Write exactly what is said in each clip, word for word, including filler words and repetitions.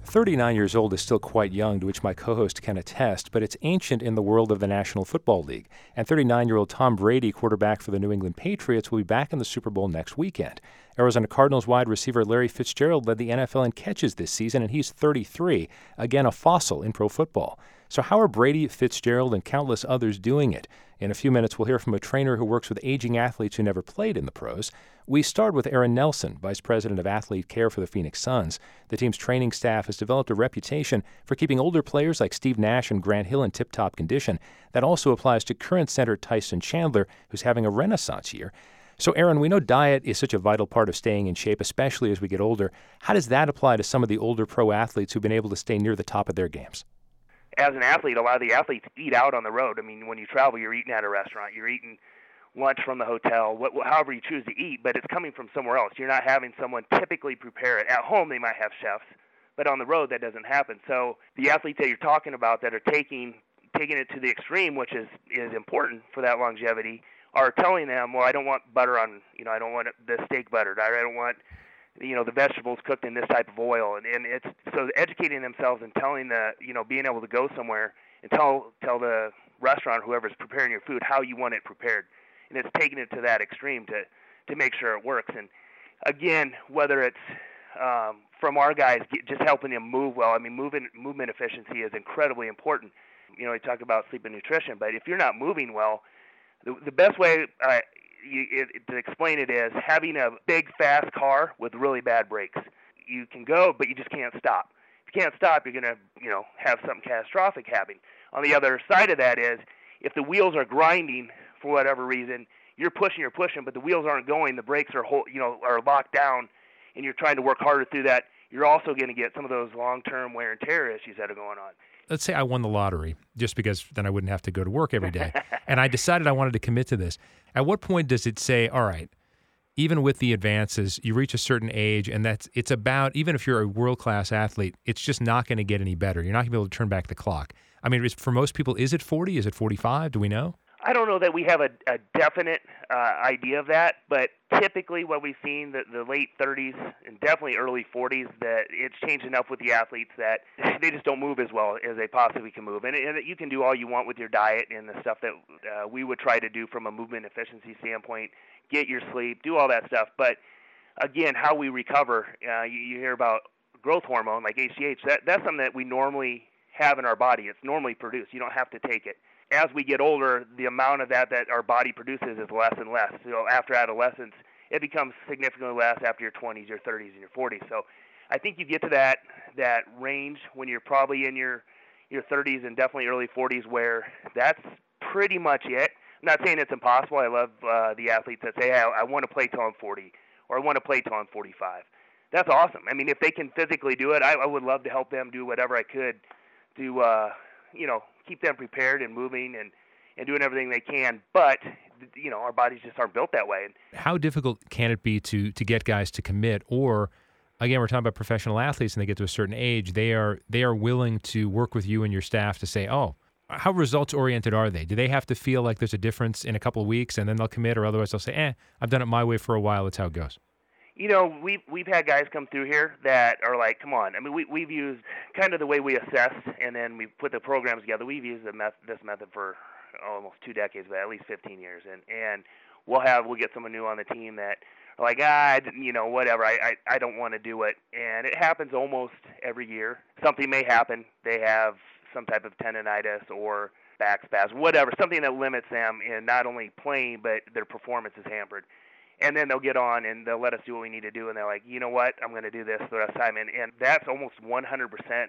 thirty-nine years old is still quite young, to which my co-host can attest, but it's ancient in the world of the National Football League. And thirty-nine-year-old Tom Brady, quarterback for the New England Patriots, will be back in the Super Bowl next weekend. Arizona Cardinals wide receiver Larry Fitzgerald led the N F L in catches this season, and he's thirty-three, again a fossil in pro football. So how are Brady, Fitzgerald, and countless others doing it? In a few minutes, we'll hear from a trainer who works with aging athletes who never played in the pros. We start with Aaron Nelson, Vice President of Athlete Care for the Phoenix Suns. The team's training staff has developed a reputation for keeping older players like Steve Nash and Grant Hill in tip-top condition. That also applies to current center Tyson Chandler, who's having a renaissance year. So, Aaron, we know diet is such a vital part of staying in shape, especially as we get older. How does that apply to some of the older pro athletes who've been able to stay near the top of their games? As an athlete, a lot of the athletes eat out on the road. I mean, when you travel, you're eating at a restaurant, you're eating lunch from the hotel, what, however you choose to eat, but it's coming from somewhere else. You're not having someone typically prepare it. At home, they might have chefs, but on the road, that doesn't happen. So the athletes that you're talking about that are taking taking it to the extreme, which is, is important for that longevity, are telling them, well, I don't want butter on, you know, I don't want the steak buttered. I don't want, you know, the vegetables cooked in this type of oil. And, and it's so educating themselves and telling the, you know, being able to go somewhere and tell tell the restaurant, whoever's preparing your food, how you want it prepared. And it's taking it to that extreme to, to make sure it works. And again, whether it's um, from our guys, just helping them move well. I mean, moving, movement efficiency is incredibly important. You know, we talk about sleep and nutrition, but if you're not moving well, the, the best way uh, you, it, to explain it is having a big, fast car with really bad brakes. You can go, but you just can't stop. If you can't stop, you're going to, you know, have something catastrophic happen. On the other side of that is, if the wheels are grinding for whatever reason, you're pushing, you're pushing, but the wheels aren't going, the brakes are, hold, you know, are locked down, and you're trying to work harder through that, you're also going to get some of those long-term wear and tear issues that are going on. Let's say I won the lottery, just because then I wouldn't have to go to work every day, and I decided I wanted to commit to this. At what point does it say, all right, even with the advances, you reach a certain age, and that's it's about, even if you're a world-class athlete, it's just not going to get any better. You're not going to be able to turn back the clock. I mean, for most people, is it forty? Is it forty-five? Do we know? I don't know that we have a, a definite uh, idea of that, but typically what we've seen, the, the late thirties and definitely early forties, that it's changed enough with the athletes that they just don't move as well as they possibly can move. And, and you can do all you want with your diet and the stuff that uh, we would try to do from a movement efficiency standpoint, get your sleep, do all that stuff. But again, how we recover, uh, you, you hear about growth hormone like H G H, that, that's something that we normally have in our body. It's normally produced. You don't have to take it. As we get older, the amount of that that our body produces is less and less. So after adolescence, it becomes significantly less after your twenties, your thirties, and your forties. So I think you get to that that range when you're probably in your, your thirties and definitely early forties where that's pretty much it. I'm not saying it's impossible. I love uh, the athletes that say, hey, I, I want to play till I'm forty, or I want to play till I'm forty-five. That's awesome. I mean, if they can physically do it, I, I would love to help them do whatever I could to, uh, you know, keep them prepared and moving and, and doing everything they can. But, you know, our bodies just aren't built that way. How difficult can it be to to get guys to commit? Or, again, we're talking about professional athletes and they get to a certain age. They are they are willing to work with you and your staff to say, oh, how results-oriented are they? Do they have to feel like there's a difference in a couple of weeks and then they'll commit, or otherwise they'll say, eh, I've done it my way for a while. That's how it goes? You know, we've, we've had guys come through here that are like, come on. I mean, we, we've used kind of the way we assess, and then we put the programs together. We've used the meth- this method for almost two decades, but at least fifteen years. And, and we'll have we'll get someone new on the team that are like, ah, I didn't- you know, whatever. I, I, I don't want to do it. And it happens almost every year. Something may happen. They have some type of tendonitis or back spasm, whatever, something that limits them in not only playing, but their performance is hampered. And then they'll get on and they'll let us do what we need to do. And they're like, you know what, I'm going to do this for the rest of the time. And, and that's almost one hundred percent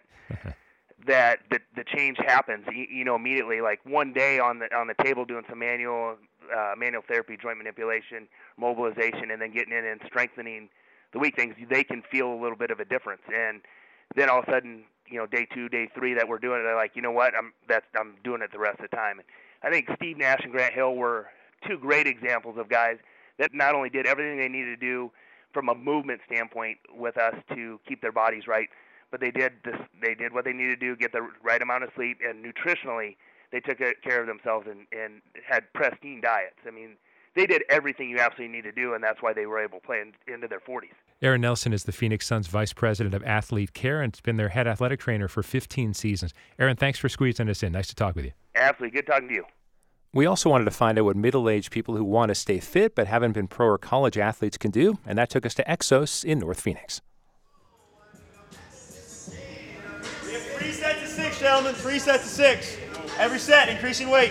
that the, the change happens, you, you know, immediately. Like one day on the on the table doing some manual uh, manual therapy, joint manipulation, mobilization, and then getting in and strengthening the weak things, they can feel a little bit of a difference. And then all of a sudden, you know, day two, day three that we're doing it, they're like, you know what, I'm that's I'm doing it the rest of the time. And I think Steve Nash and Grant Hill were two great examples of guys that not only did everything they needed to do from a movement standpoint with us to keep their bodies right, but they did this, they did what they needed to do, get the right amount of sleep, and nutritionally they took care of themselves and, and had pristine diets. I mean, they did everything you absolutely need to do, and that's why they were able to play in, into their forties. Aaron Nelson is the Phoenix Suns Vice President of Athlete Care and has been their head athletic trainer for fifteen seasons. Aaron, thanks for squeezing us in. Nice to talk with you. Absolutely. Good talking to you. We also wanted to find out what middle-aged people who want to stay fit but haven't been pro or college athletes can do, and that took us to Exos in North Phoenix. We have three sets of six, gentlemen. Three sets of six. Every set, increasing weight.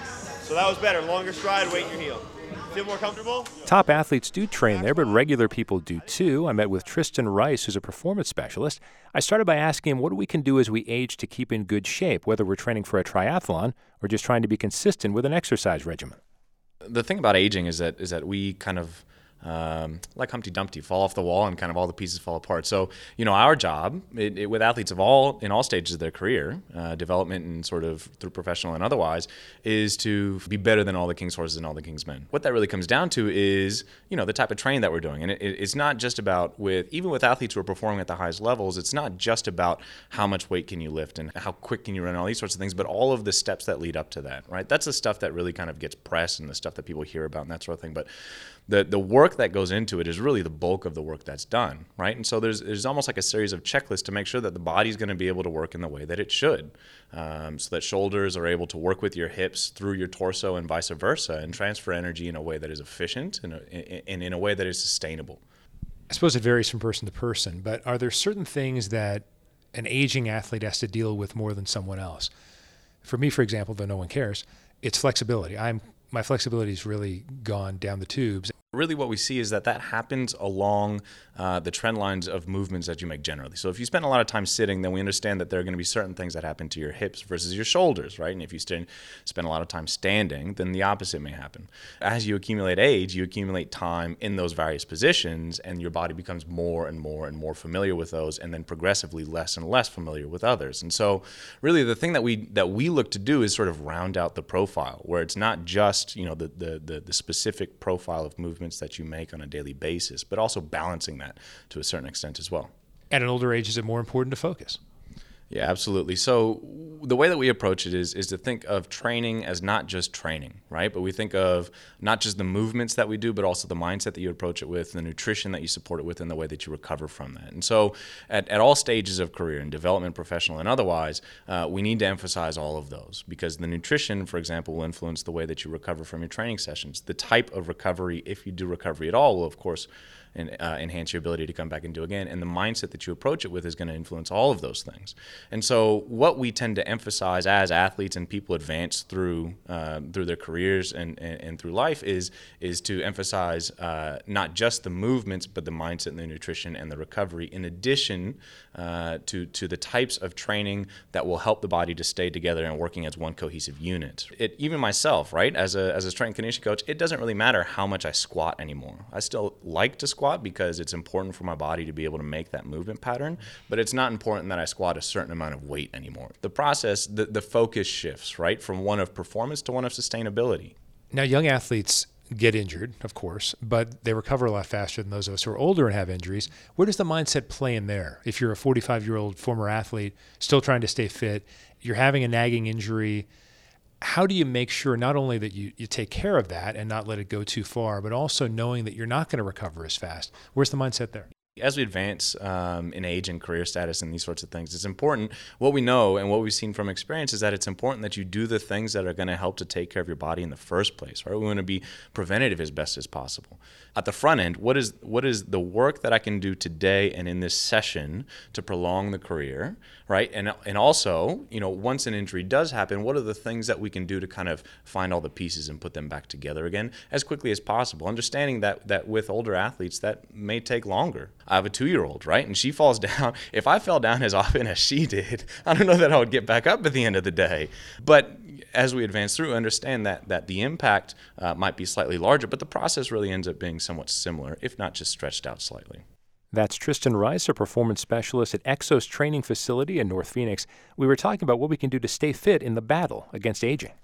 So that was better. Longer stride, weight in your heel. Feel more comfortable? Top athletes do train there, but regular people do too. I met with Tristan Rice, who's a performance specialist. I started by asking him what we can do as we age to keep in good shape, whether we're training for a triathlon or just trying to be consistent with an exercise regimen. The thing about aging is that is that we kind of Um, like Humpty Dumpty, fall off the wall and kind of all the pieces fall apart. So, you know, our job it, it, with athletes of all in all stages of their career, uh, development and sort of through professional and otherwise, is to be better than all the king's horses and all the king's men. What that really comes down to is, you know, the type of training that we're doing. And it, it's not just about with, even with athletes who are performing at the highest levels, it's not just about how much weight can you lift and how quick can you run and all these sorts of things, but all of the steps that lead up to that, right? That's the stuff that really kind of gets pressed and the stuff that people hear about and that sort of thing. But the the work that goes into it is really the bulk of the work that's done, right? And so there's there's almost like a series of checklists to make sure that the body's going to be able to work in the way that it should, um, so that shoulders are able to work with your hips through your torso and vice versa, and transfer energy in a way that is efficient and, a, and in a way that is sustainable. I suppose it varies from person to person, but are there certain things that an aging athlete has to deal with more than someone else? For me, for example, though no one cares, it's flexibility. I'm my flexibility's really gone down the tubes. Really what we see is that that happens along uh, the trend lines of movements that you make generally. So if you spend a lot of time sitting, then we understand that there are going to be certain things that happen to your hips versus your shoulders, right? And if you st- spend a lot of time standing, then the opposite may happen. As you accumulate age, you accumulate time in those various positions, and your body becomes more and more and more familiar with those, and then progressively less and less familiar with others. And so really the thing that we that we look to do is sort of round out the profile, where it's not just, you know, the the the, the specific profile of movement that you make on a daily basis, but also balancing that to a certain extent as well. At an older age, is it more important to focus? Yeah, absolutely. So the way that we approach it is is to think of training as not just training, right? But we think of not just the movements that we do, but also the mindset that you approach it with, the nutrition that you support it with, and the way that you recover from that. And so at, at all stages of career, in development, professional, and otherwise, uh, we need to emphasize all of those, because the nutrition, for example, will influence the way that you recover from your training sessions. The type of recovery, if you do recovery at all, will, of course, and uh, enhance your ability to come back and do again. And the mindset that you approach it with is going to influence all of those things. And so what we tend to emphasize as athletes and people advance through uh, through their careers and, and, and through life is is to emphasize uh, not just the movements, but the mindset and the nutrition and the recovery, in addition uh, to, to the types of training that will help the body to stay together and working as one cohesive unit. It, even myself, right, as a, as a strength and conditioning coach, it doesn't really matter how much I squat anymore. I still like to squat because it's important for my body to be able to make that movement pattern, but it's not important that I squat a certain amount of weight anymore. The process, the, the focus shifts, right, from one of performance to one of sustainability. Now, young athletes get injured, of course, but they recover a lot faster than those of us who are older and have injuries. Where does the mindset play in there? If you're a forty-five-year-old former athlete still trying to stay fit, you're having a nagging injury, how do you make sure not only that you, you take care of that and not let it go too far, but also knowing that you're not going to recover as fast? Where's the mindset there? As we advance um, in age and career status and these sorts of things, it's important. What we know and what we've seen from experience is that it's important that you do the things that are going to help to take care of your body in the first place, right? We want to be preventative as best as possible. At the front end, what is what is the work that I can do today and in this session to prolong the career, right? And and also, you know, once an injury does happen, what are the things that we can do to kind of find all the pieces and put them back together again as quickly as possible? Understanding that that with older athletes, that may take longer. I have a two-year-old, right? And she falls down. If I fell down as often as she did, I don't know that I would get back up at the end of the day. But as we advance through, understand that that the impact uh, might be slightly larger, but the process really ends up being somewhat similar, if not just stretched out slightly. That's Tristan Rice, a performance specialist at Exos Training Facility in North Phoenix. We were talking about what we can do to stay fit in the battle against aging.